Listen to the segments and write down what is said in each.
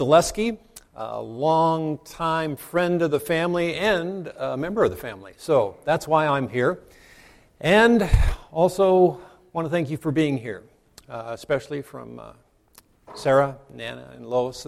Zaleski, a long-time friend of the family and a member of the family. So that's why I'm here. And also want to thank you for being here, especially from Sarah, Nana, and Lois.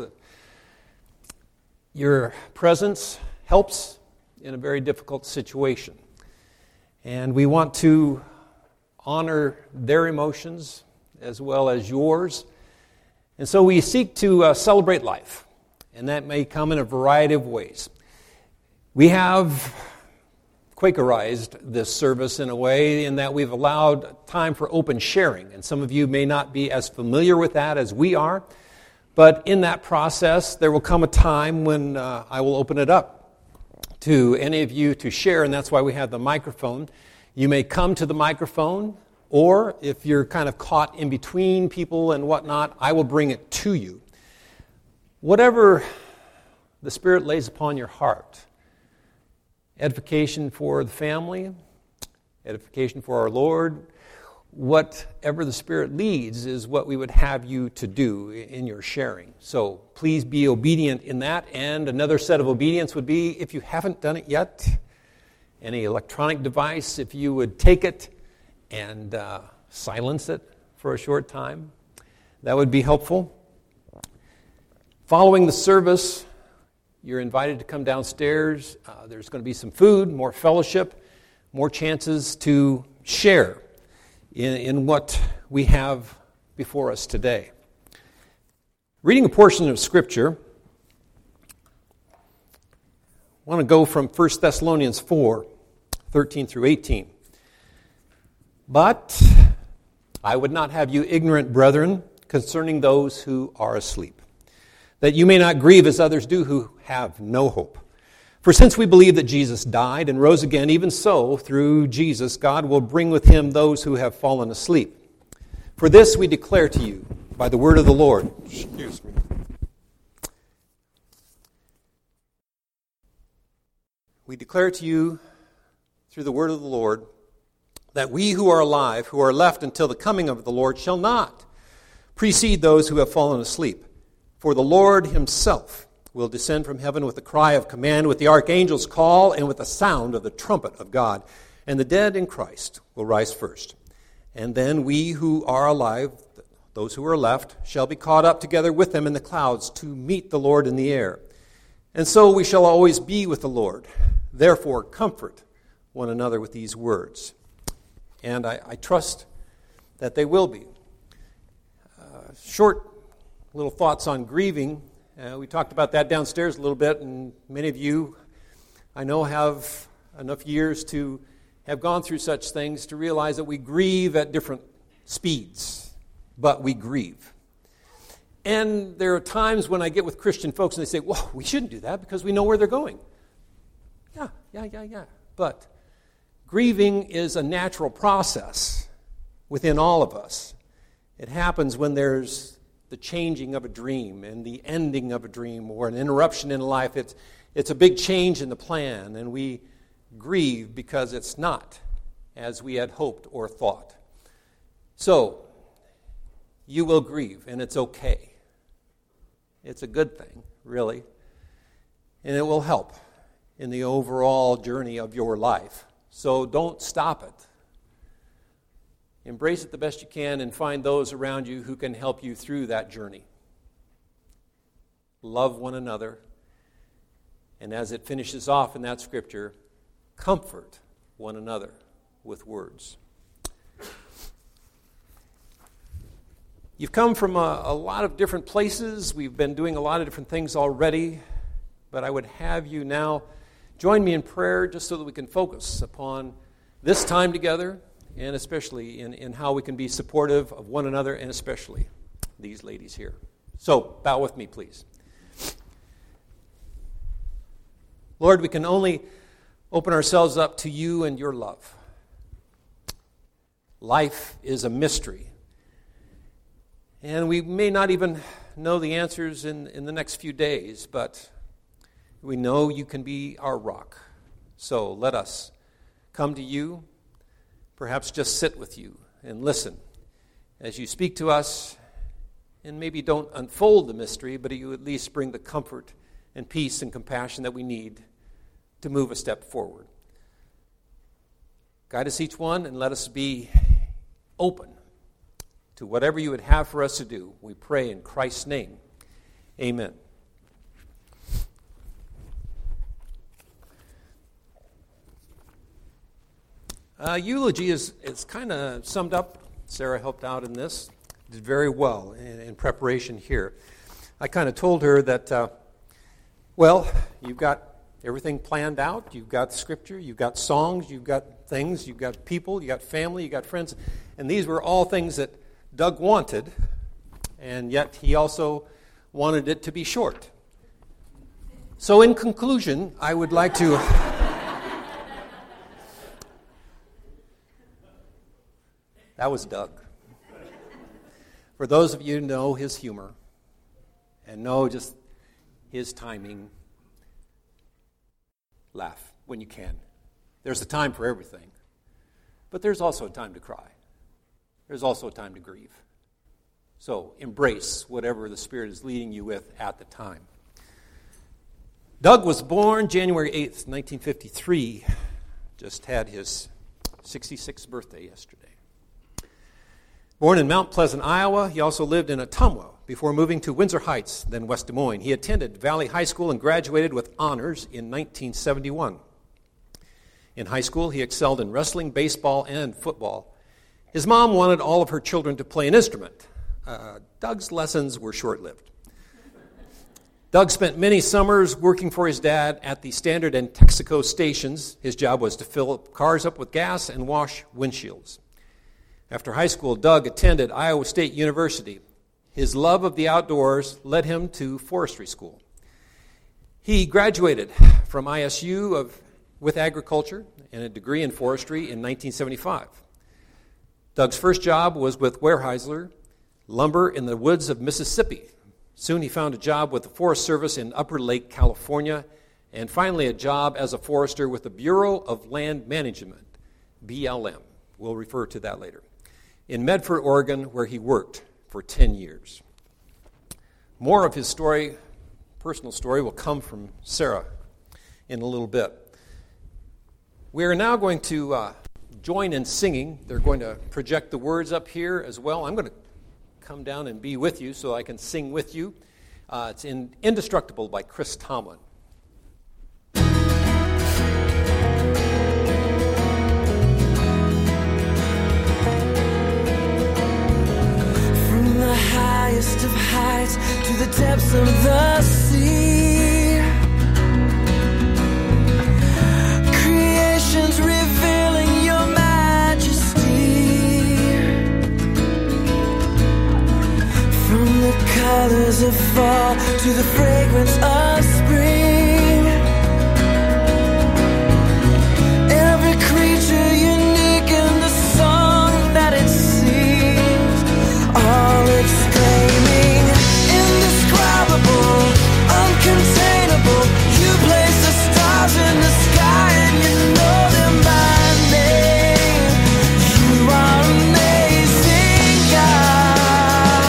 Your presence helps in a very difficult situation. And we want to honor their emotions as well as yours. And so we seek to celebrate life, and that may come in a variety of ways. We have Quakerized this service in a way in that we've allowed time for open sharing, and some of you may not be as familiar with that as we are, but in that process there will come a time when I will open it up to any of you to share, and that's why we have the microphone. You may come to the microphone, or if you're kind of caught in between people and whatnot, I will bring it to you. Whatever the Spirit lays upon your heart, edification for the family, edification for our Lord, whatever the Spirit leads is what we would have you to do in your sharing. So please be obedient in that. And another set of obedience would be, if you haven't done it yet, any electronic device, if you would take it and silence it for a short time, that would be helpful. Following the service, you're invited to come downstairs. There's going to be some food, more fellowship, more chances to share in what we have before us today. Reading a portion of Scripture, I want to go from 1 Thessalonians 4, 13 through 18. But I would not have you ignorant, brethren, concerning those who are asleep, that you may not grieve as others do who have no hope. For since we believe that Jesus died and rose again, even so, through Jesus, God will bring with him those who have fallen asleep. For this we declare to you by the word of the Lord. Excuse me. We declare to you through the word of the Lord that we who are alive, who are left until the coming of the Lord, shall not precede those who have fallen asleep. For the Lord himself will descend from heaven with a cry of command, with the archangel's call, and with the sound of the trumpet of God. And the dead in Christ will rise first. And then we who are alive, those who are left, shall be caught up together with them in the clouds to meet the Lord in the air. And so we shall always be with the Lord. Therefore, comfort one another with these words. And I trust that they will be. Short little thoughts on grieving. We talked about that downstairs a little bit, and many of you, I know, have enough years to have gone through such things to realize that we grieve at different speeds, but we grieve. And there are times when I get with Christian folks and they say, well, we shouldn't do that because we know where they're going. Yeah. But grieving is a natural process within all of us. It happens when there's the changing of a dream and the ending of a dream or an interruption in life. It's a big change in the plan, and we grieve because it's not as we had hoped or thought. So, you will grieve, and it's okay. It's a good thing, really. And it will help in the overall journey of your life. So don't stop it. Embrace it the best you can and find those around you who can help you through that journey. Love one another. And as it finishes off in that scripture, comfort one another with words. You've come from a lot of different places. We've been doing a lot of different things already. But I would have you now join me in prayer just so that we can focus upon this time together, and especially in how we can be supportive of one another, and especially these ladies here. So, bow with me, please. Lord, we can only open ourselves up to you and your love. Life is a mystery. And we may not even know the answers in the next few days, but we know you can be our rock. So let us come to you, perhaps just sit with you and listen as you speak to us and maybe don't unfold the mystery, but you at least bring the comfort and peace and compassion that we need to move a step forward. Guide us each one and let us be open to whatever you would have for us to do. We pray in Christ's name. Amen. Eulogy is kind of summed up. Sarah helped out in this. Did very well in preparation here. I kind of told her that, you've got everything planned out. You've got scripture, you've got songs, you've got things, you've got people, you've got family, you've got friends. And these were all things that Doug wanted, and yet he also wanted it to be short. So in conclusion, I would like to... That was Doug. For those of you who know his humor and know just his timing, laugh when you can. There's a time for everything, but there's also a time to cry. There's also a time to grieve. So embrace whatever the Spirit is leading you with at the time. Doug was born January 8th, 1953. Just had his 66th birthday yesterday. Born in Mount Pleasant, Iowa, he also lived in Ottumwa before moving to Windsor Heights, then West Des Moines. He attended Valley High School and graduated with honors in 1971. In high school, he excelled in wrestling, baseball, and football. His mom wanted all of her children to play an instrument. Doug's lessons were short-lived. Doug spent many summers working for his dad at the Standard and Texaco stations. His job was to fill cars up with gas and wash windshields. After high school, Doug attended Iowa State University. His love of the outdoors led him to forestry school. He graduated from ISU with agriculture and a degree in forestry in 1975. Doug's first job was with Weyerhaeuser Lumber in the woods of Mississippi. Soon he found a job with the Forest Service in Upper Lake, California, and finally a job as a forester with the Bureau of Land Management, BLM. We'll refer to that later. In Medford, Oregon, where he worked for 10 years. More of his story, personal story, will come from Sarah in a little bit. We are now going to join in singing. They're going to project the words up here as well. I'm going to come down and be with you so I can sing with you. It's Indestructible by Chris Tomlin. Highest of heights to the depths of the sea, creation's revealing your majesty. From the colors of fall to the fragrance of spring, every creature unique in the song that it sings, all exclaiming, indescribable, uncontainable. You place the stars in the sky and you know them by name. You are amazing, God.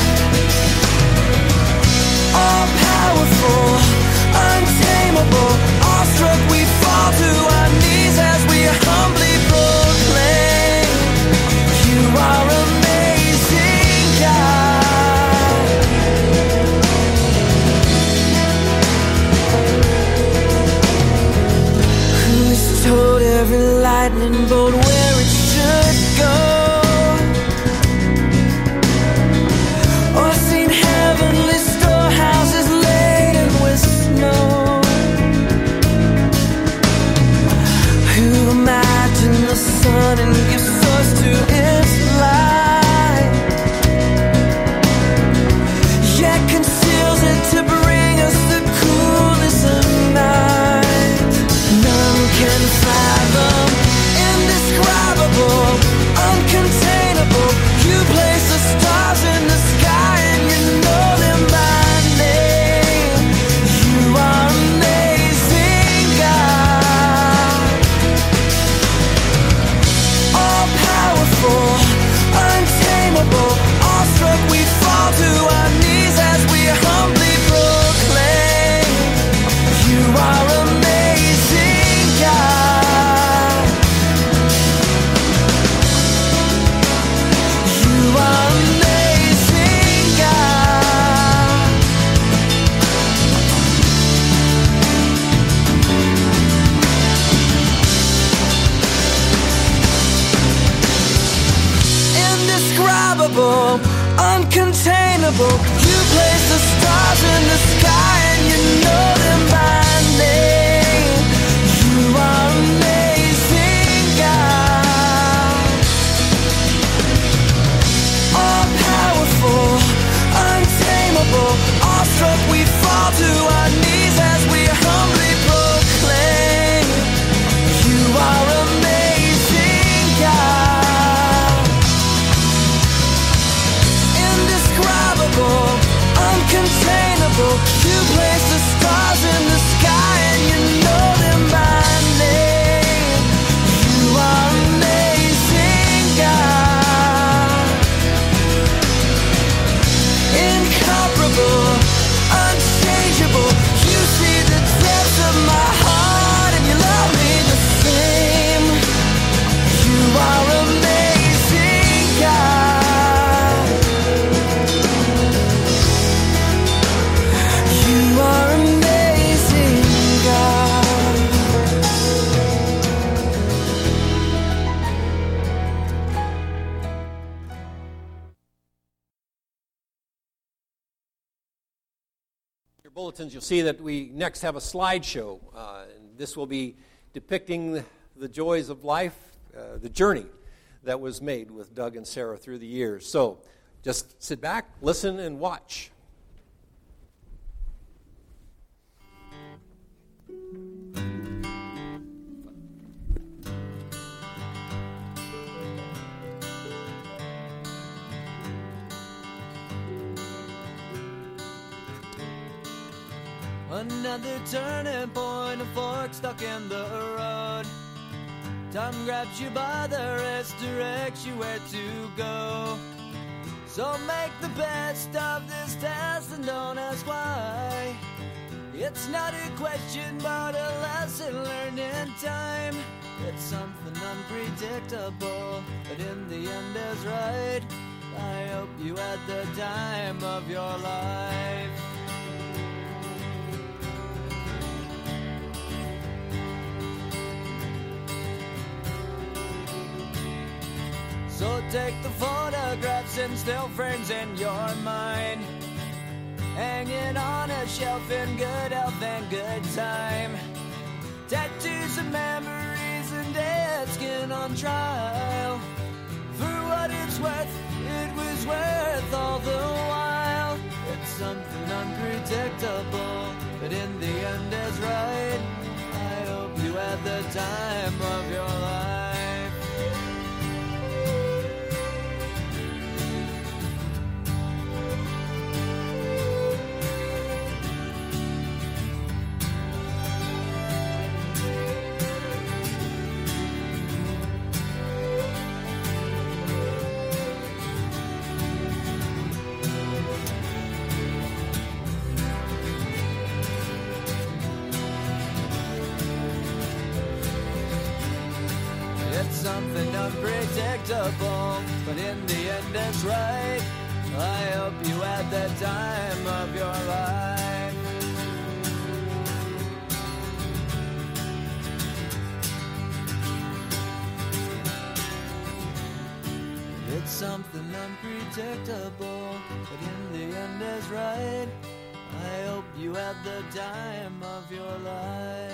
All powerful, untamable, awestruck we fall to our knees as we humbly proclaim, you are amazing, God. Who's told every lightning bolt where it should go, or seen heavenly storehouses laden with snow? Who imagined the sun and gives source to its light, yet conceals it to bring us the coolness of night? None can fathom, indescribable, bulletins, you'll see that we next have a slideshow. And this will be depicting the joys of life, the journey that was made with Doug and Sarah through the years. So just sit back, listen, and watch. Another turning point, a fork stuck in the road. Time grabs you by the wrist, directs you where to go. So make the best of this test and don't ask why. It's not a question but a lesson learned in time. It's something unpredictable, but in the end is right. I hope you had the time of your life. So take the photographs and still frames in your mind, hanging on a shelf in good health and good time. Tattoos of memories and dead skin on trial. For what it's worth, it was worth all the while. It's something unpredictable, but in the end is right. I hope you had the time of your life. Something unpredictable, but in the end it's right. I hope you had the time of your life. It's something unpredictable, but in the end is right. I hope you had the time of your life.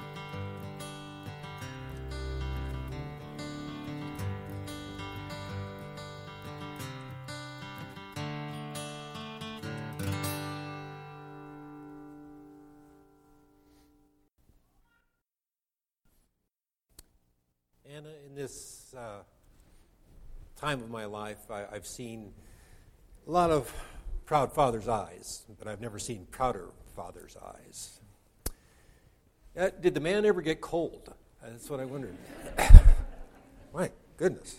Anna, in this time of my life, I've seen a lot of proud fathers' eyes, but I've never seen prouder fathers' eyes. Did the man ever get cold? That's what I wondered. My goodness.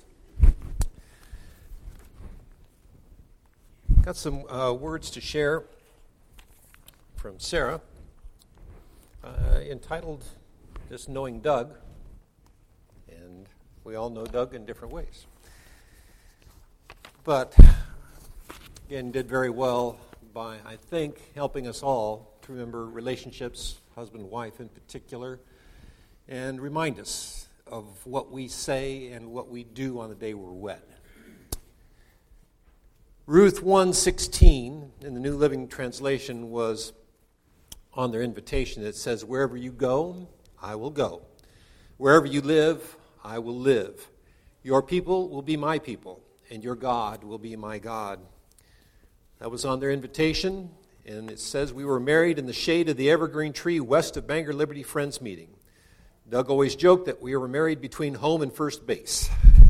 Got some words to share from Sarah, entitled Just Knowing Doug. And we all know Doug in different ways. But, again, did very well by, I think, helping us all to remember relationships, husband and wife in particular, and remind us of what we say and what we do on the day we're wed. Ruth 1:16 in the New Living Translation was on their invitation. It says, "Wherever you go, I will go. Wherever you live, I will live. Your people will be my people, and your God will be my God." That was on their invitation, and it says we were married in the shade of the evergreen tree west of Bangor Liberty Friends Meeting. Doug always joked that we were married between home and first base.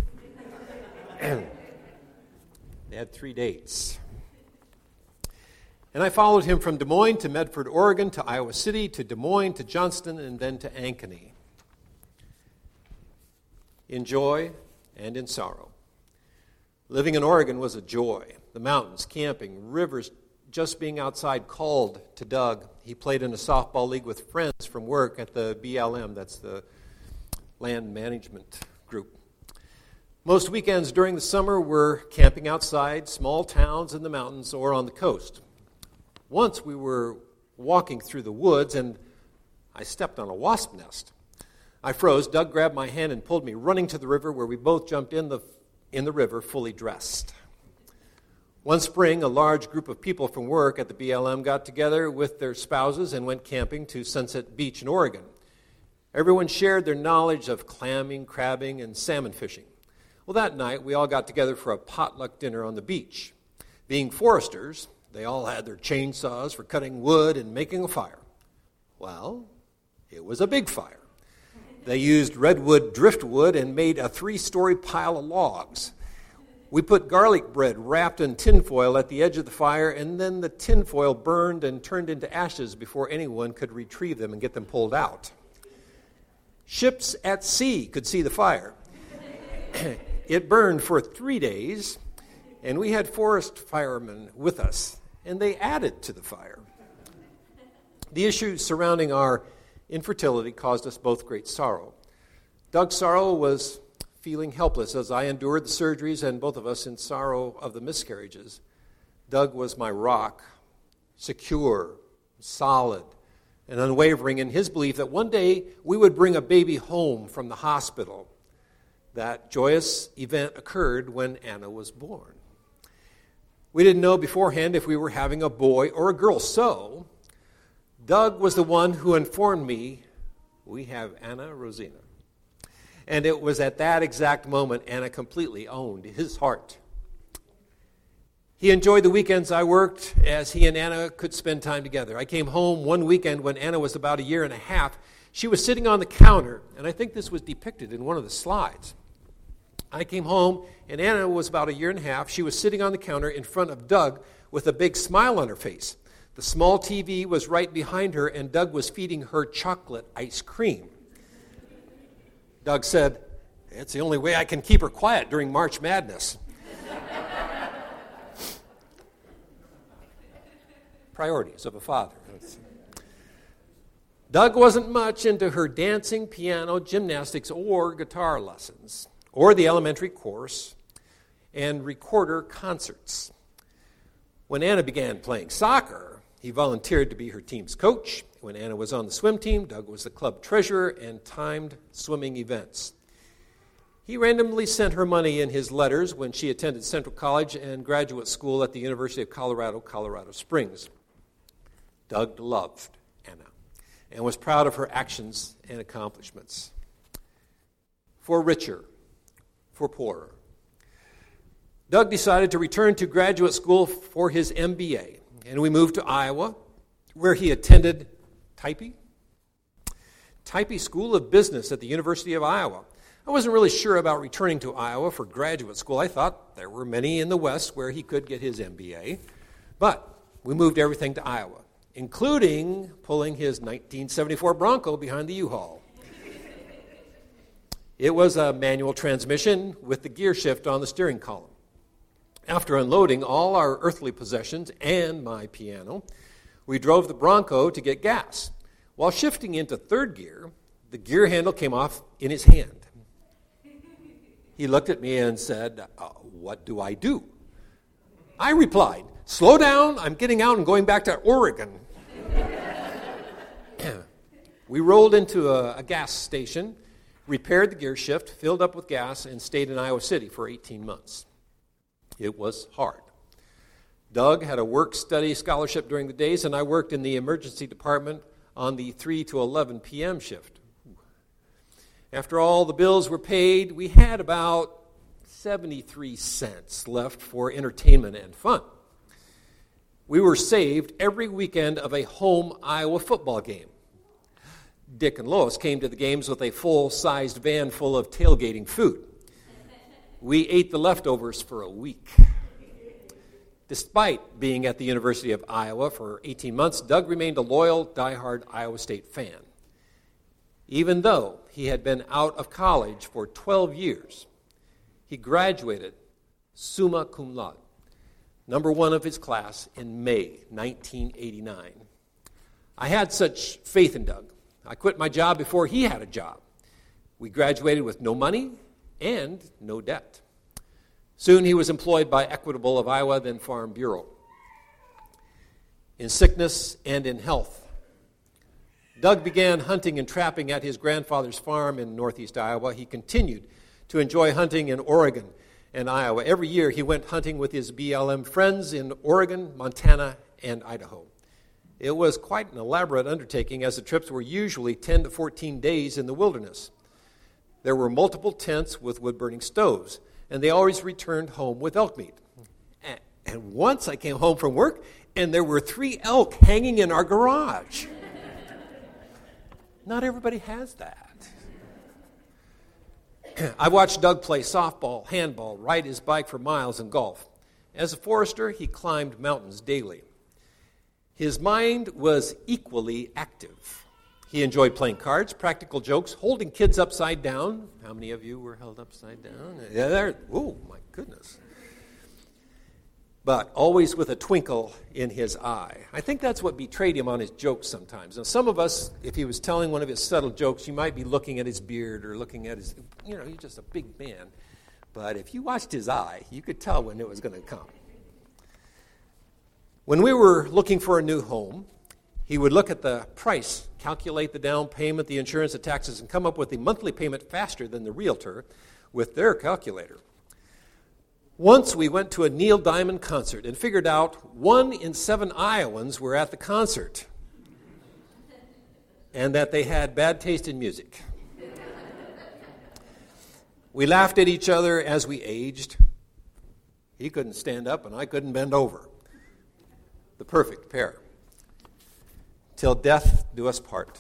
They had 3 dates. And I followed him from Des Moines to Medford, Oregon, to Iowa City, to Des Moines, to Johnston, and then to Ankeny. In joy and in sorrow. Living in Oregon was a joy. The mountains, camping, rivers, just being outside called to Doug. He played in a softball league with friends from work at the BLM, that's the land management group. Most weekends during the summer were camping outside small towns in the mountains or on the coast. Once we were walking through the woods and I stepped on a wasp nest. I froze. Doug grabbed my hand and pulled me running to the river, where we both jumped in the river fully dressed. One spring, a large group of people from work at the BLM got together with their spouses and went camping to Sunset Beach in Oregon. Everyone shared their knowledge of clamming, crabbing, and salmon fishing. Well, that night, we all got together for a potluck dinner on the beach. Being foresters, they all had their chainsaws for cutting wood and making a fire. Well, it was a big fire. They used redwood driftwood and made a 3-story pile of logs. We put garlic bread wrapped in tinfoil at the edge of the fire, and then the tinfoil burned and turned into ashes before anyone could retrieve them and get them pulled out. Ships at sea could see the fire. It burned for 3 days, and we had forest firemen with us, and they added to the fire. The issues surrounding our infertility caused us both great sorrow. Doug's sorrow was feeling helpless as I endured the surgeries, and both of us in sorrow of the miscarriages. Doug was my rock, secure, solid, and unwavering in his belief that one day we would bring a baby home from the hospital. That joyous event occurred when Anna was born. We didn't know beforehand if we were having a boy or a girl, so Doug was the one who informed me, we have Anna Rosina. And it was at that exact moment Anna completely owned his heart. He enjoyed the weekends I worked as he and Anna could spend time together. I came home one weekend when Anna was about 1.5 years. She was sitting on the counter, and I think this was depicted in one of the slides. I came home, and Anna was about 1.5 years. She was sitting on the counter in front of Doug with a big smile on her face. The small TV was right behind her, and Doug was feeding her chocolate ice cream. Doug said, "It's the only way I can keep her quiet during March Madness." Priorities of a father. Doug wasn't much into her dancing, piano, gymnastics, or guitar lessons, or the elementary course, and recorder concerts. When Anna began playing soccer, he volunteered to be her team's coach. When Anna was on the swim team, Doug was the club treasurer and timed swimming events. He randomly sent her money in his letters when she attended Central College and graduate school at the University of Colorado, Colorado Springs. Doug loved Anna and was proud of her actions and accomplishments. For richer, for poorer. Doug decided to return to graduate school for his MBA, and we moved to Iowa, where he attended Type School of Business at the University of Iowa. I wasn't really sure about returning to Iowa for graduate school. I thought there were many in the West where he could get his MBA. But we moved everything to Iowa, including pulling his 1974 Bronco behind the U-Haul. It was a manual transmission with the gear shift on the steering column. After unloading all our earthly possessions and my piano, we drove the Bronco to get gas. While shifting into third gear, the gear handle came off in his hand. He looked at me and said, "What do I do?" I replied, "Slow down, I'm getting out and going back to Oregon." We rolled into a gas station, repaired the gear shift, filled up with gas, and stayed in Iowa City for 18 months. It was hard. Doug had a work-study scholarship during the days, and I worked in the emergency department on the 3 to 11 p.m. shift. After all the bills were paid, we had about 73 cents left for entertainment and fun. We were saved every weekend of a home Iowa football game. Dick and Lois came to the games with a full-sized van full of tailgating food. We ate the leftovers for a week. Despite being at the University of Iowa for 18 months, Doug remained a loyal, diehard Iowa State fan. Even though he had been out of college for 12 years, he graduated summa cum laude, number 1 of his class in May 1989. I had such faith in Doug. I quit my job before he had a job. We graduated with no money and no debt. Soon he was employed by Equitable of Iowa, then Farm Bureau. In sickness and in health, Doug began hunting and trapping at his grandfather's farm in northeast Iowa. He continued to enjoy hunting in Oregon and Iowa. Every year he went hunting with his BLM friends in Oregon, Montana, and Idaho. It was quite an elaborate undertaking, as the trips were usually 10 to 14 days in the wilderness. There were multiple tents with wood-burning stoves, and they always returned home with elk meat. And once I came home from work, and there were 3 elk hanging in our garage. Not everybody has that. I watched Doug play softball, handball, ride his bike for miles, and golf. As a forester, he climbed mountains daily. His mind was equally active. He enjoyed playing cards, practical jokes, holding kids upside down. How many of you were held upside down? Yeah, oh, my goodness. But always with a twinkle in his eye. I think that's what betrayed him on his jokes sometimes. Now, some of us, if he was telling one of his subtle jokes, you might be looking at his beard or looking at his, he's just a big man. But if you watched his eye, you could tell when it was going to come. When we were looking for a new home, he would look at the price, calculate the down payment, the insurance, the taxes, and come up with the monthly payment faster than the realtor with their calculator. Once we went to a Neil Diamond concert and figured out 1 in 7 Iowans were at the concert and that they had bad taste in music. We laughed at each other as we aged. He couldn't stand up and I couldn't bend over. The perfect pair. Till death do us part.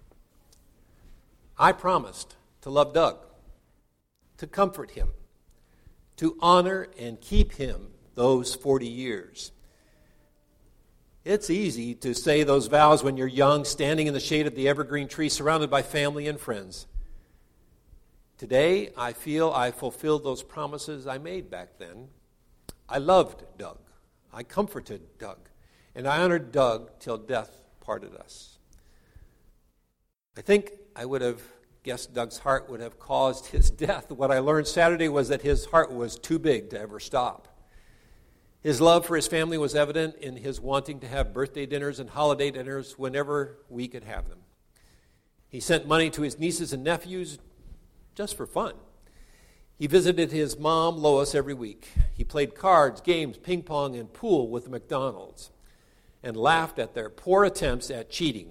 I promised to love Doug, to comfort him, to honor and keep him those 40 years. It's easy to say those vows when you're young, standing in the shade of the evergreen tree, surrounded by family and friends. Today, I feel I fulfilled those promises I made back then. I loved Doug. I comforted Doug. And I honored Doug till death parted us. I think I would have guessed Doug's heart would have caused his death. What I learned Saturday was that his heart was too big to ever stop. His love for his family was evident in his wanting to have birthday dinners and holiday dinners whenever we could have them. He sent money to his nieces and nephews just for fun. He visited his mom, Lois, every week. He played cards, games, ping pong, and pool with the McDonalds and laughed at their poor attempts at cheating.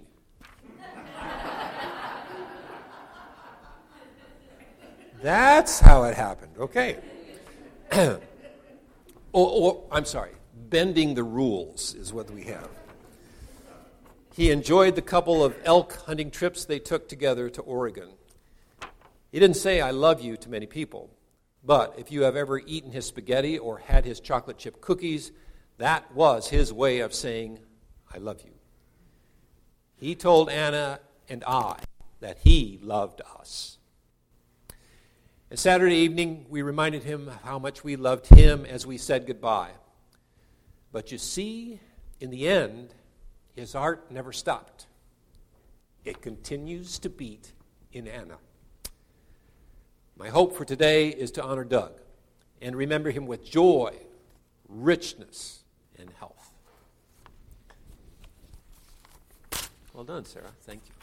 That's how it happened. Okay. I'm sorry. Bending the rules is what we have. He enjoyed the couple of elk hunting trips they took together to Oregon. He didn't say, "I love you" to many people. But if you have ever eaten his spaghetti or had his chocolate chip cookies, that was his way of saying, "I love you." He told Anna and I that he loved us. And Saturday evening, we reminded him of how much we loved him as we said goodbye. But you see, in the end, his heart never stopped. It continues to beat in Anna. My hope for today is to honor Doug and remember him with joy, richness, and health. Well done, Sarah. Thank you.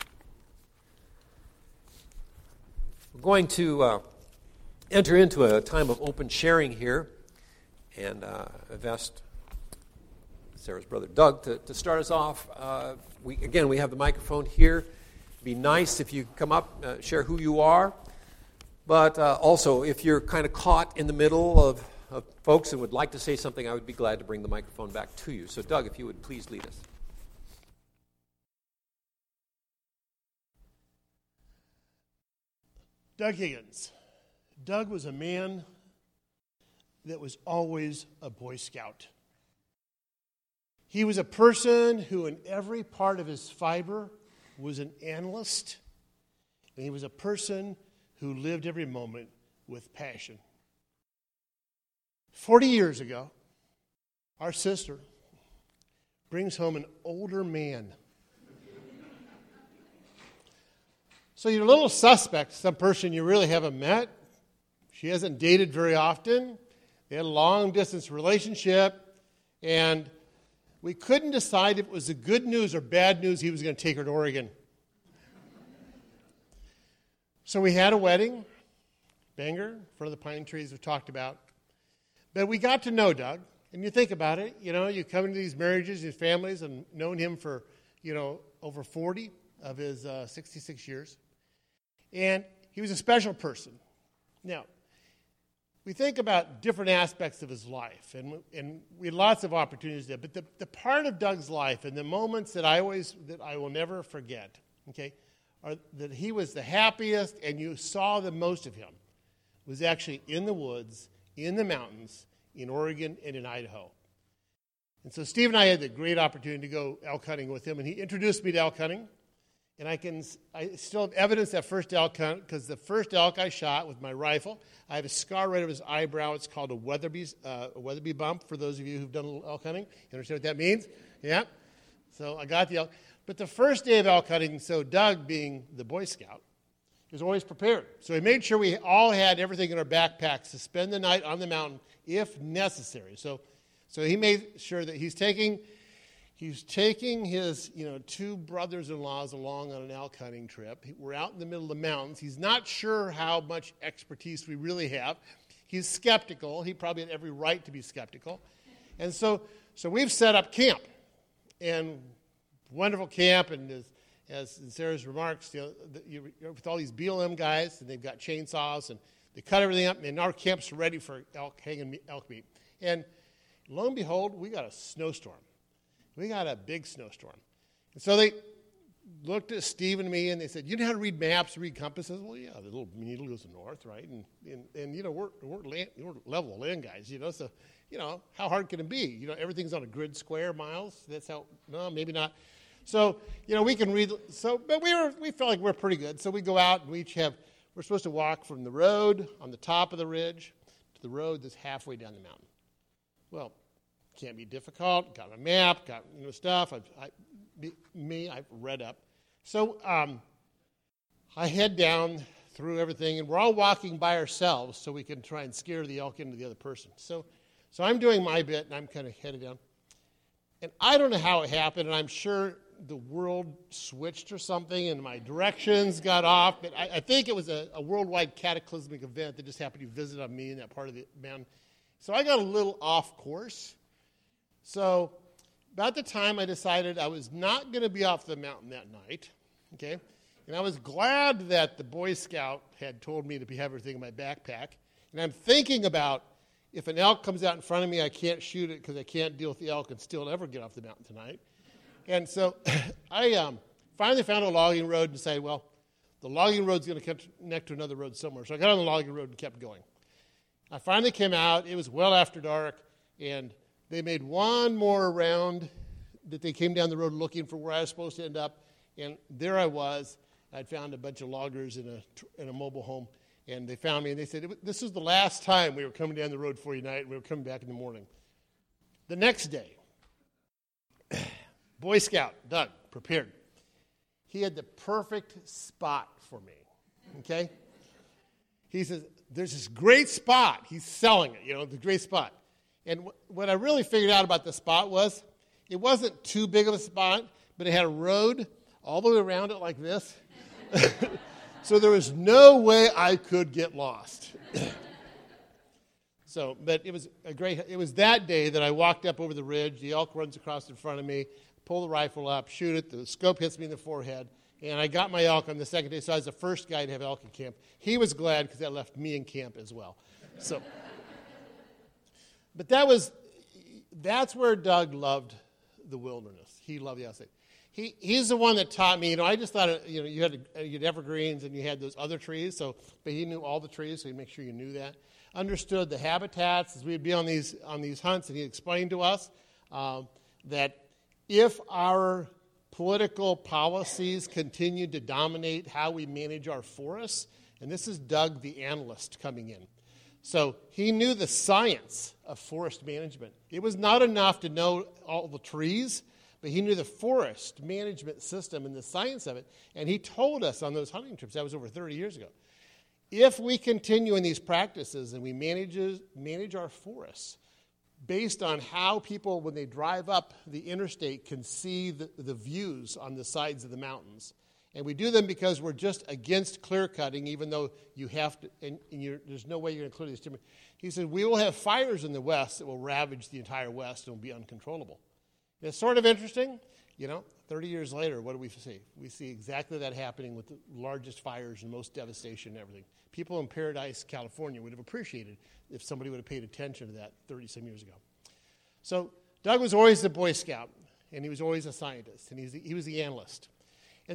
We're going to enter into a time of open sharing here, and I've asked Sarah's brother Doug to start us off. We have the microphone here. It'd be nice if you come up, share who you are, but also if you're kind of caught in the middle of folks and would like to say something, I would be glad to bring the microphone back to you. So Doug, if you would please lead us. Doug Higgins. Doug was a man that was always a Boy Scout. He was a person who in every part of his fiber was an analyst, and he was a person who lived every moment with passion. 40 years ago, our sister brings home an older man. So you're a little suspect, some person you really haven't met. She hasn't dated very often. They had a long-distance relationship, and we couldn't decide if it was the good news or bad news he was going to take her to Oregon. So we had a wedding, Bangor, in front of the pine trees we talked about. But we got to know Doug, and you think about it, you come into these marriages, these families, and known him for, over 40 of his 66 years. And he was a special person. Now, we think about different aspects of his life, and we had lots of opportunities there. But the part of Doug's life and the moments that I will never forget, okay, are that he was the happiest and you saw the most of him was actually in the woods, in the mountains, in Oregon and in Idaho. And so Steve and I had the great opportunity to go elk hunting with him, and he introduced me to elk hunting. And I still have evidence that first elk hunt, because the first elk I shot with my rifle, I have a scar right over his eyebrow. It's called a Weatherby bump, for those of you who've done a little elk hunting. You understand what that means? Yeah. So I got the elk. But the first day of elk hunting, so Doug, being the Boy Scout, was always prepared. So he made sure we all had everything in our backpacks to spend the night on the mountain if necessary. So he made sure that he's taking his, two brothers-in-laws along on an elk hunting trip. We're out in the middle of the mountains. He's not sure how much expertise we really have. He's skeptical. He probably had every right to be skeptical. And so we've set up camp. And wonderful camp, and as in Sarah's remarks, you're with all these BLM guys, and they've got chainsaws, and they cut everything up, and our camp's ready for hanging elk meat. And lo and behold, we got a snowstorm. We got a big snowstorm. And so they looked at Steve and me, and they said, "You know how to read maps, read compasses?" Well, yeah, the little needle goes north, right? And we're level land guys, so, how hard can it be? Everything's on a grid square miles. That's how, no, maybe not. So, we can read, but we felt like we're pretty good. So we go out, and we're supposed to walk from the road on the top of the ridge to the road that's halfway down the mountain. Well, can't be difficult. Got a map, got stuff. I've read up. So I head down through everything, and we're all walking by ourselves so we can try and scare the elk into the other person. So I'm doing my bit, and I'm kind of headed down. And I don't know how it happened, and I'm sure the world switched or something, and my directions got off. But I think it was a worldwide cataclysmic event that just happened to visit on me in that part of the mountain. So I got a little off course. So about the time I decided I was not going to be off the mountain that night, okay, and I was glad that the Boy Scout had told me to have everything in my backpack. And I'm thinking about, if an elk comes out in front of me, I can't shoot it because I can't deal with the elk and still never get off the mountain tonight. And so I finally found a logging road and decided, well, the logging road's going to connect to another road somewhere. So I got on the logging road and kept going. I finally came out. It was well after dark, and they made one more round that they came down the road looking for where I was supposed to end up, and there I was. I'd found a bunch of loggers in a mobile home, and they found me, and they said, "This is the last time we were coming down the road for you tonight, and we were coming back in the morning." The next day, Boy Scout, Doug, prepared. He had the perfect spot for me, okay? He says, "There's this great spot." He's selling it, the great spot. And what I really figured out about the spot was it wasn't too big of a spot, but it had a road all the way around it like this. So there was no way I could get lost. But it was that day that I walked up over the ridge. The elk runs across in front of me, pull the rifle up, shoot it. The scope hits me in the forehead. And I got my elk on the second day, so I was the first guy to have elk in camp. He was glad because that left me in camp as well. But that's where Doug loved the wilderness. He loved the outside. He's the one that taught me. I just thought you had evergreens and you had those other trees. But he knew all the trees, so he'd make sure you knew that. Understood the habitats as we'd be on these hunts, and he explained to us that if our political policies continued to dominate how we manage our forests, and this is Doug the analyst coming in. So he knew the science of forest management. It was not enough to know all the trees, but he knew the forest management system and the science of it. And he told us on those hunting trips, that was over 30 years ago, if we continue in these practices and we manage our forests based on how people, when they drive up the interstate, can see the views on the sides of the mountains, And we do them because we're just against clear cutting, even though you have to, there's no way you're going to clear these timber. He said, we will have fires in the West that will ravage the entire West and will be uncontrollable. And it's sort of interesting. 30 years later, what do we see? We see exactly that happening with the largest fires and most devastation and everything. People in Paradise, California would have appreciated if somebody would have paid attention to that 30-some years ago. So Doug was always the Boy Scout, and he was always a scientist, and he was the analyst. And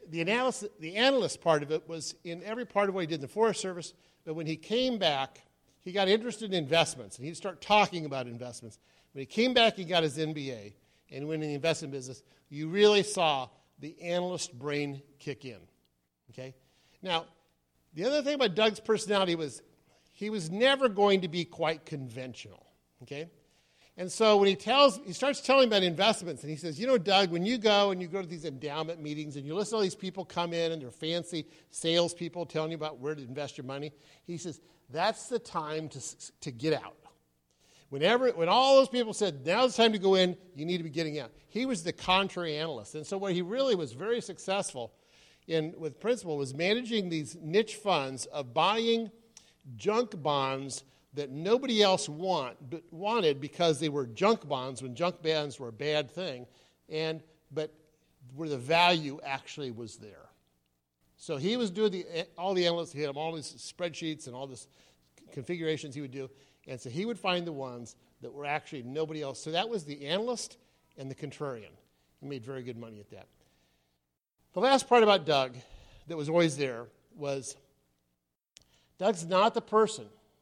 the analyst part of it was in every part of what he did in the Forest Service, but when he came back, he got interested in investments, and he'd start talking about investments. When he came back, he got his MBA, and went in the investment business. You really saw the analyst brain kick in, okay? Now, the other thing about Doug's personality was he was never going to be quite conventional, okay? And so when he starts telling about investments, and he says, Doug, when you go to these endowment meetings and you listen to all these people come in and they're fancy salespeople telling you about where to invest your money, he says, that's the time to get out. When all those people said, now's the time to go in, you need to be getting out. He was the contrary analyst. And so what he really was very successful with Principal was managing these niche funds of buying junk bonds that nobody else wanted because they were junk bonds when junk bonds were a bad thing, but where the value actually was there. So he was doing all the analysts, he had all these spreadsheets and all this configurations he would do, and so he would find the ones that were actually nobody else. So that was the analyst and the contrarian. He made very good money at that. The last part about Doug that was always there was Doug's not the person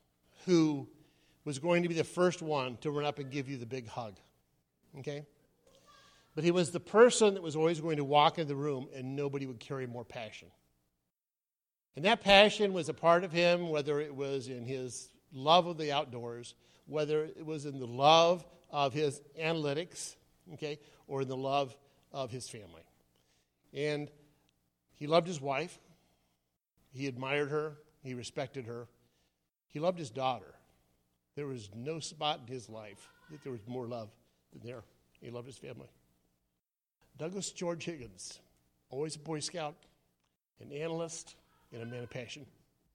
who was going to be the first one to run up and give you the big hug, okay? But he was the person that was always going to walk in the room and nobody would carry more passion. And that passion was a part of him, whether it was in his love of the outdoors, whether it was in the love of his analytics, okay, or in the love of his family. And he loved his wife. He admired her. He respected her. He loved his daughter. There was no spot in his life that there was more love than there. He loved his family. Douglas George Higgins, always a Boy Scout, an analyst, and a man of passion.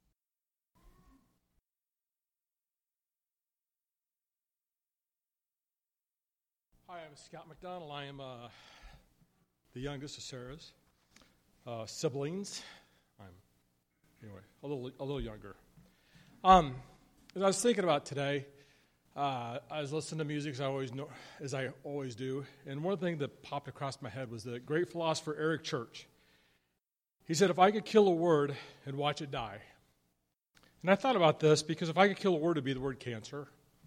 Hi, I'm Scott McDonald. I am the youngest of Sarah's siblings. I'm a little younger. As I was thinking about today, I was listening to music as I always do, and one thing that popped across my head was the great philosopher Eric Church. He said, if I could kill a word and watch it die. And I thought about this because if I could kill a word, it would be the word cancer.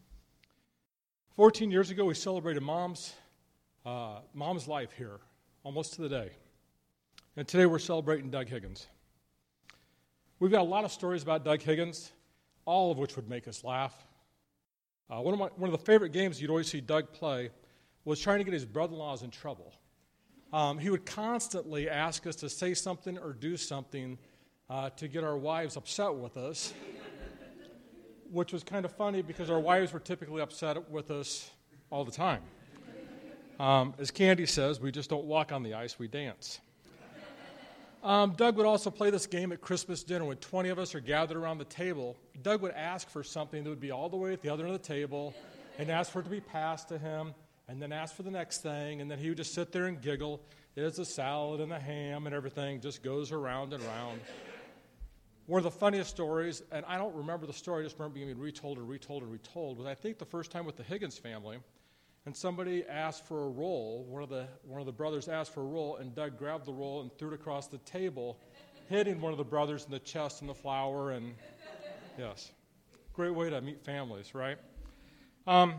14 years ago, we celebrated Mom's life here, almost to the day. And today we're celebrating Doug Higgins. We've got a lot of stories about Doug Higgins, all of which would make us laugh. One of the favorite games you'd always see Doug play was trying to get his brother-in-laws in trouble. He would constantly ask us to say something or do something to get our wives upset with us, which was kind of funny because our wives were typically upset with us all the time. As Candy says, we just don't walk on the ice, we dance. Doug would also play this game at Christmas dinner when 20 of us are gathered around the table. Doug would ask for something that would be all the way at the other end of the table and ask for it to be passed to him and then ask for the next thing, and then he would just sit there and giggle as the salad and the ham and everything just goes around and around. One of the funniest stories, and I don't remember the story, I just remember being retold, was I think the first time with the Higgins family, and somebody asked for a roll. One of the brothers asked for a roll, and Doug grabbed the roll and threw it across the table, hitting one of the brothers in the chest and the flour. And yes, great way to meet families, right? One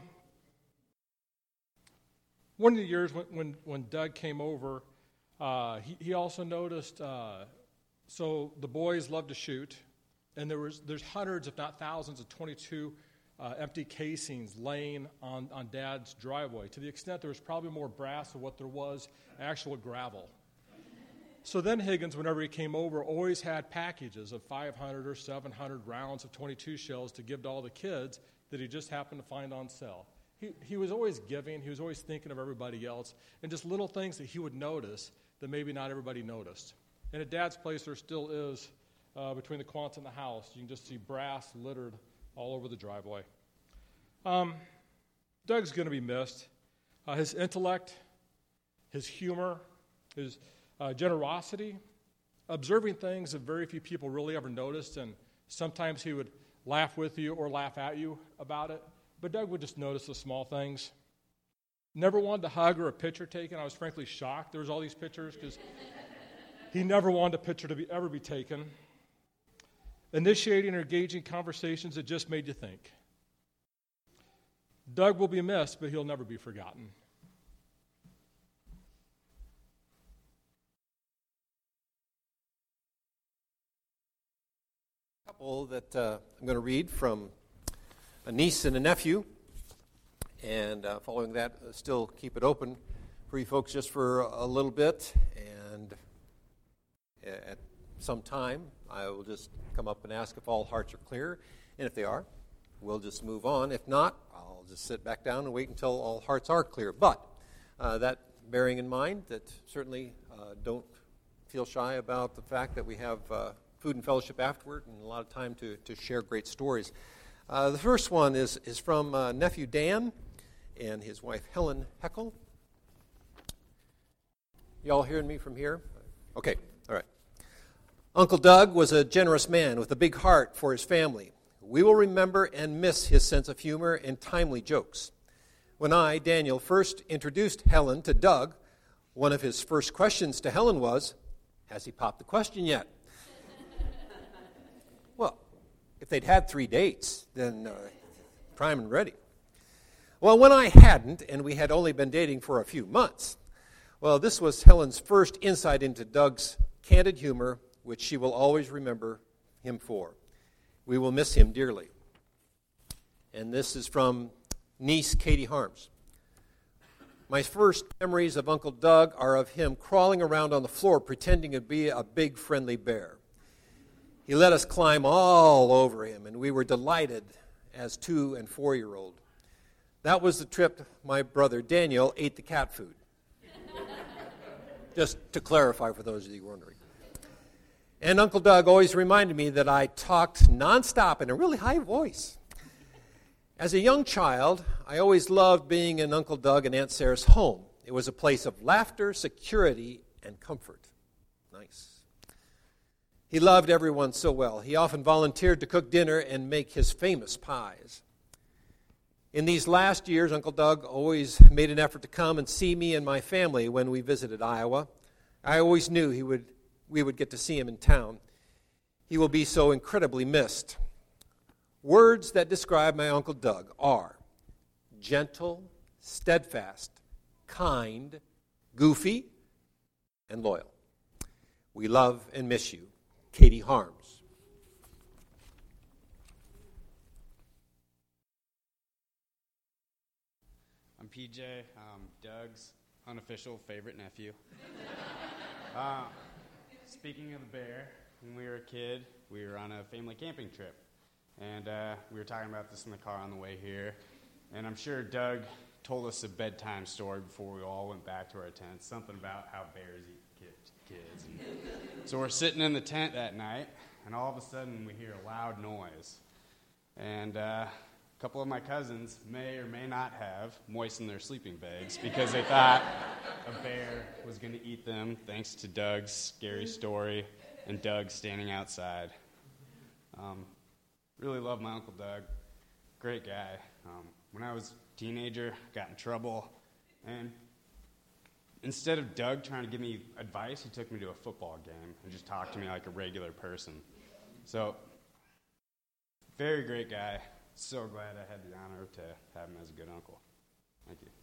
of the years when Doug came over, he also noticed. So the boys love to shoot, and there's hundreds, if not thousands, of .22 empty casings laying on Dad's driveway, to the extent there was probably more brass than what there was actual gravel. So then Higgins, whenever he came over, always had packages of 500 or 700 rounds of .22 shells to give to all the kids that he just happened to find on sale. He was always giving. He was always thinking of everybody else, and just little things that he would notice that maybe not everybody noticed. And at Dad's place, there still is, between the quants and the house, you can just see brass littered all over the driveway. Doug's going to be missed. His intellect, his humor, his generosity, observing things that very few people really ever noticed, and sometimes he would laugh with you or laugh at you about it. But Doug would just notice the small things. Never wanted a hug or a picture taken. I was frankly shocked there was all these pictures because he never wanted a picture to ever be taken. Initiating or engaging conversations that just made you think. Doug will be missed, but he'll never be forgotten. A couple that I'm going to read from a niece and a nephew. And following that, still keep it open for you folks just for a little bit. And at some time, I will just come up and ask if all hearts are clear. And if they are, we'll just move on. If not, I'll just sit back down and wait until all hearts are clear. But that bearing in mind, that certainly don't feel shy about the fact that we have food and fellowship afterward and a lot of time to share great stories. The first one is from nephew Dan and his wife Helen Heckel. Y'all hearing me from here? Okay, all right. Uncle Doug was a generous man with a big heart for his family. We will remember and miss his sense of humor and timely jokes. When I, Daniel, first introduced Helen to Doug, one of his first questions to Helen was, "Has he popped the question yet?" Well, if they'd had 3 dates, then prime and ready. Well, when I hadn't, and we had only been dating for a few months, well, this was Helen's first insight into Doug's candid humor, which she will always remember him for. We will miss him dearly. And this is from niece Katie Harms. My first memories of Uncle Doug are of him crawling around on the floor pretending to be a big friendly bear. He let us climb all over him, and we were delighted as 2- and 4-year-old. That was the trip my brother Daniel ate the cat food. Just to clarify for those of you wondering. And Uncle Doug always reminded me that I talked nonstop in a really high voice. As a young child, I always loved being in Uncle Doug and Aunt Sarah's home. It was a place of laughter, security, and comfort. Nice. He loved everyone so well. He often volunteered to cook dinner and make his famous pies. In these last years, Uncle Doug always made an effort to come and see me and my family when we visited Iowa. I always knew we would get to see him in town. He will be so incredibly missed. Words that describe my Uncle Doug are gentle, steadfast, kind, goofy, and loyal. We love and miss you. Katie Harms. I'm PJ, Doug's unofficial favorite nephew. Speaking of the bear, when we were a kid, we were on a family camping trip. And we were talking about this in the car on the way here. And I'm sure Doug told us a bedtime story before we all went back to our tents, something about how bears eat kids. So we're sitting in the tent that night, and all of a sudden we hear a loud noise. And a couple of my cousins may or may not have moistened their sleeping bags because they thought a bear was going to eat them, thanks to Doug's scary story and Doug standing outside. Really love my Uncle Doug. Great guy. When I was a teenager, got in trouble, and instead of Doug trying to give me advice, he took me to a football game and just talked to me like a regular person. So, very great guy. So glad I had the honor to have him as a good uncle. Thank you.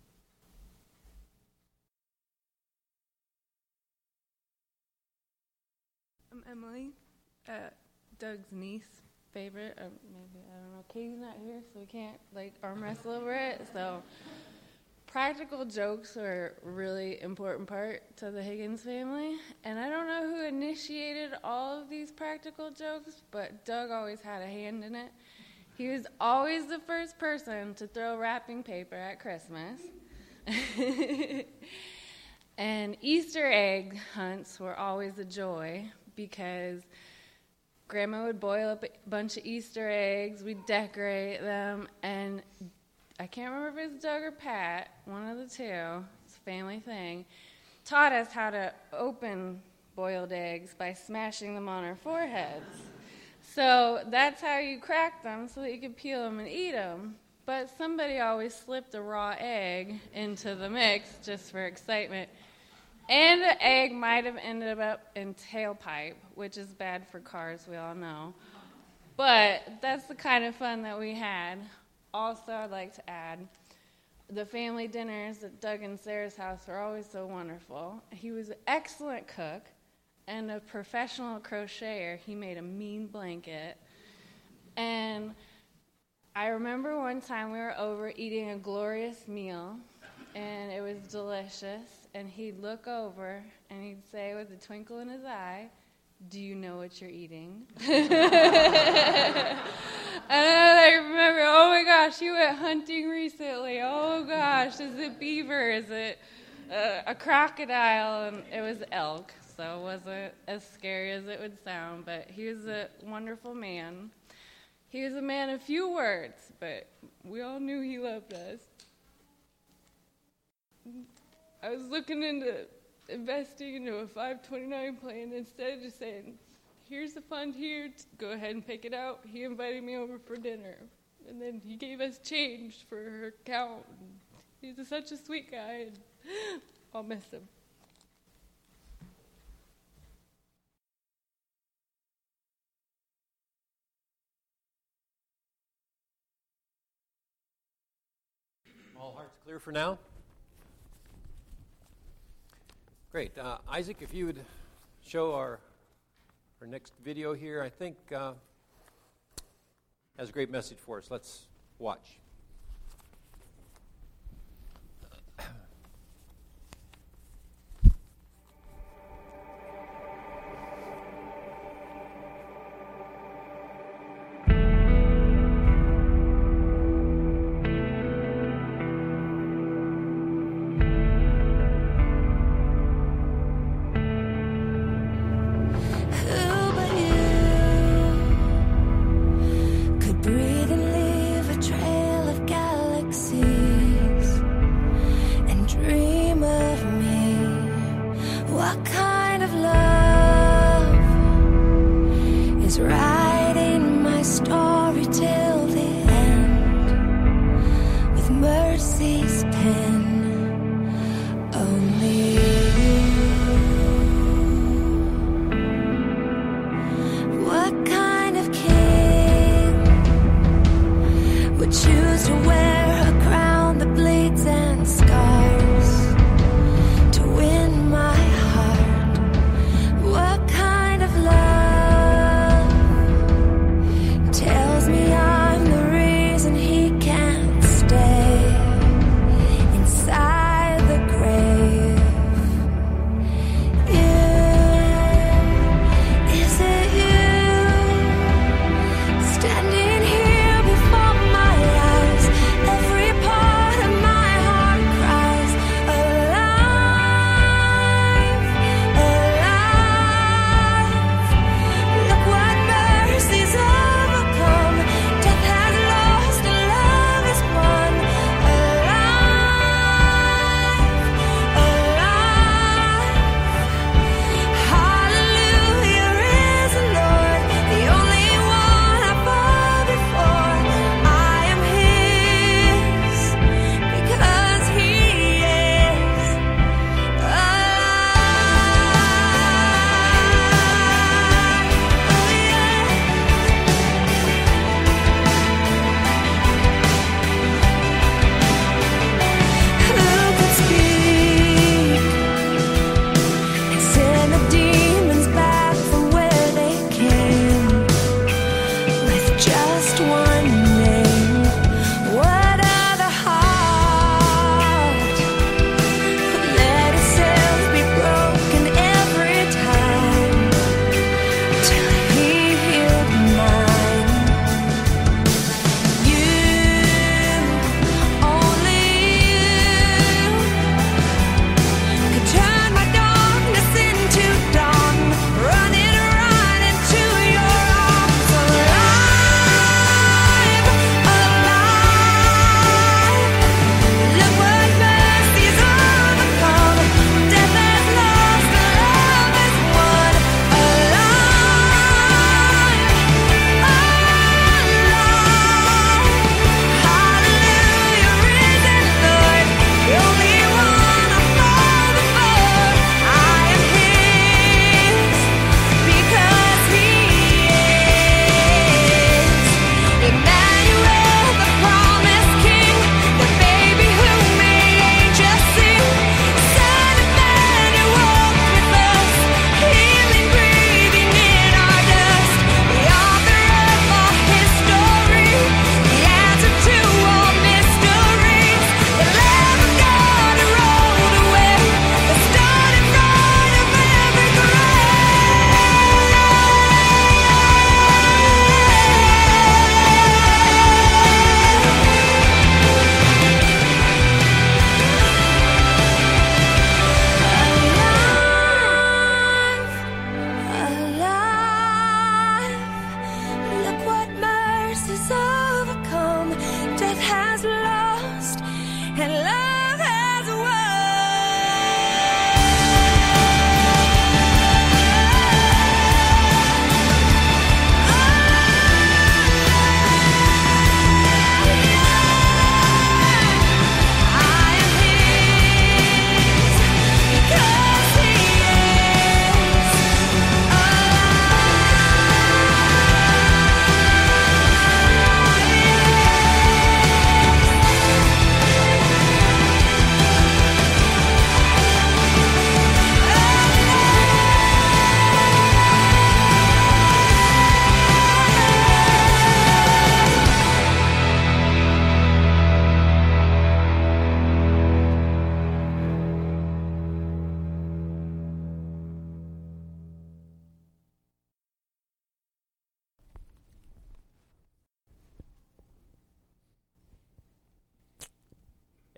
I'm Emily, Doug's niece, favorite. Maybe, I don't know, Katie's not here, so we can't, arm wrestle over it. So practical jokes are a really important part to the Higgins family. And I don't know who initiated all of these practical jokes, but Doug always had a hand in it. He was always the first person to throw wrapping paper at Christmas. And Easter egg hunts were always a joy because Grandma would boil up a bunch of Easter eggs, we'd decorate them, and I can't remember if it was Doug or Pat, one of the two, it's a family thing, taught us how to open boiled eggs by smashing them on our foreheads. So that's how you crack them so that you could peel them and eat them. But somebody always slipped a raw egg into the mix just for excitement. And the egg might have ended up in tailpipe, which is bad for cars, we all know. But that's the kind of fun that we had. Also, I'd like to add, the family dinners at Doug and Sarah's house were always so wonderful. He was an excellent cook and a professional crocheter. He made a mean blanket. And I remember one time we were over eating a glorious meal, and it was delicious. And he'd look over, and he'd say with a twinkle in his eye, "Do you know what you're eating?" And I remember, oh my gosh, he went hunting recently. Oh gosh, is it beaver? Is it a crocodile? And it was elk, so it wasn't as scary as it would sound. But he was a wonderful man. He was a man of few words, but we all knew he loved us. I was looking into investing into a 529 plan. Instead of just saying, here's the fund here, go ahead and pick it out, he invited me over for dinner. And then he gave us change for her account. He's such a sweet guy, and I'll miss him. All hearts clear for now? Great. Isaac, if you would show our next video here, I think has a great message for us. Let's watch. What kind of love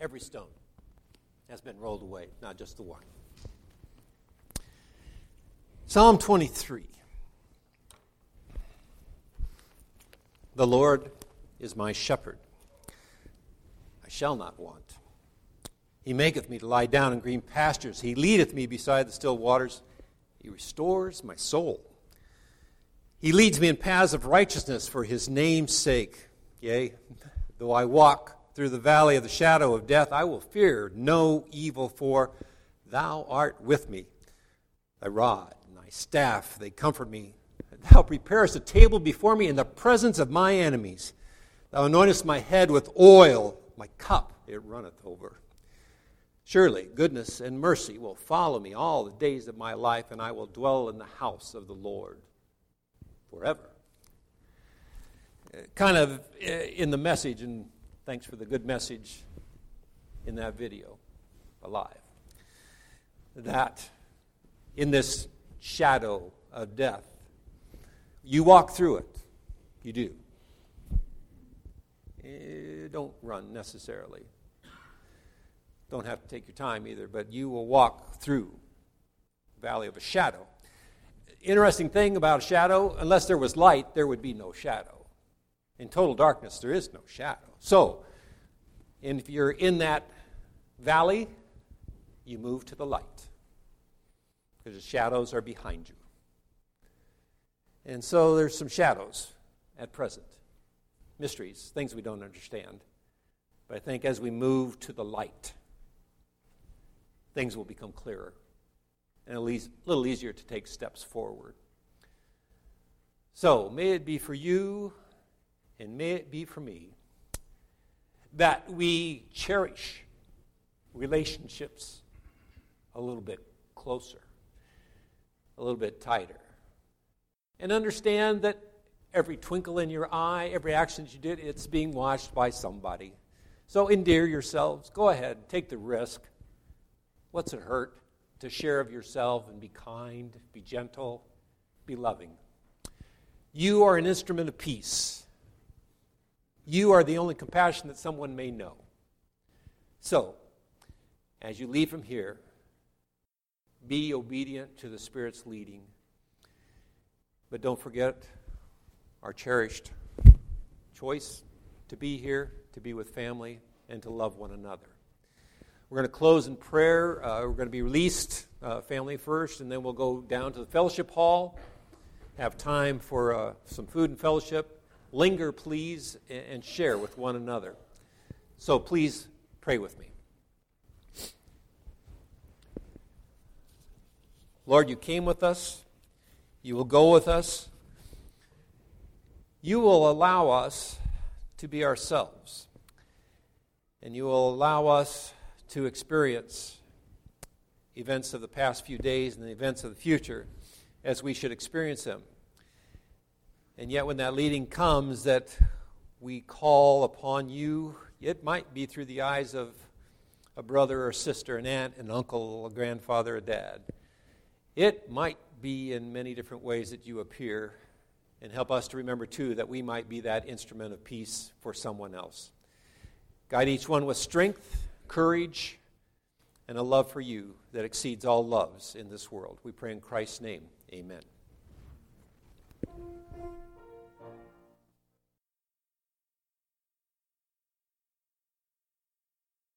Every stone has been rolled away, not just the one. Psalm 23. The Lord is my shepherd. I shall not want. He maketh me to lie down in green pastures. He leadeth me beside the still waters. He restores my soul. He leads me in paths of righteousness for his name's sake. Yea, though I walk through the valley of the shadow of death, I will fear no evil, for thou art with me. Thy rod and thy staff, they comfort me. Thou preparest a table before me in the presence of my enemies. Thou anointest my head with oil. My cup, it runneth over. Surely goodness and mercy will follow me all the days of my life, and I will dwell in the house of the Lord forever. Kind of in the message, and thanks for the good message in that video, Alive, that in this shadow of death, you walk through it. You do. Don't run necessarily. Don't have to take your time either, but you will walk through the valley of a shadow. Interesting thing about a shadow, unless there was light, there would be no shadow. In total darkness, there is no shadow. So, if you're in that valley, you move to the light, because the shadows are behind you. And so there's some shadows at present. Mysteries, things we don't understand. But I think as we move to the light, things will become clearer and a little easier to take steps forward. So, may it be for you and may it be for me that we cherish relationships a little bit closer, a little bit tighter, and understand that every twinkle in your eye, every action you did, it's being watched by somebody. So endear yourselves. Go ahead, take the risk. What's it hurt to share of yourself and be kind, be gentle, be loving? You are an instrument of peace. You are the only compassion that someone may know. So, as you leave from here, be obedient to the Spirit's leading. But don't forget our cherished choice to be here, to be with family, and to love one another. We're going to close in prayer. We're going to be released, family first, and then we'll go down to the fellowship hall, have time for some food and fellowship. Linger, please, and share with one another. So please pray with me. Lord, you came with us. You will go with us. You will allow us to be ourselves. And you will allow us to experience events of the past few days and the events of the future as we should experience them. And yet when that leading comes that we call upon you, it might be through the eyes of a brother or sister, an aunt, an uncle, a grandfather, a dad. It might be in many different ways that you appear, and help us to remember, too, that we might be that instrument of peace for someone else. Guide each one with strength, courage, and a love for you that exceeds all loves in this world. We pray in Christ's name. Amen.